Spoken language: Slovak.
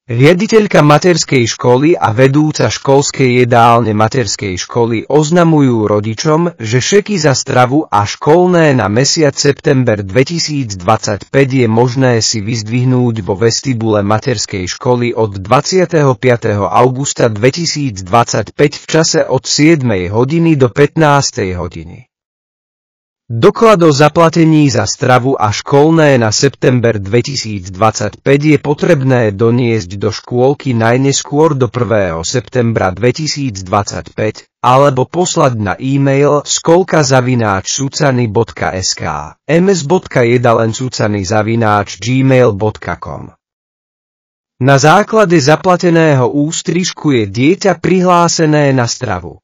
Riaditeľka materskej školy a vedúca školskej jedálne materskej školy oznamujú rodičom, že šeky za stravu a školné na mesiac september 2025 je možné si vyzdvihnúť vo vestibule materskej školy od 25. augusta 2025 v čase od 7 hodiny do 15 hodiny. Doklad o zaplatení za stravu a školné na september 2025 je potrebné doniesť do škôlky najneskôr do 1. septembra 2025 alebo poslať na e-mail skolka@sucany.sk, ms.jedalencucany@gmail.com. Na základe zaplateného ústrižku je dieťa prihlásené na stravu.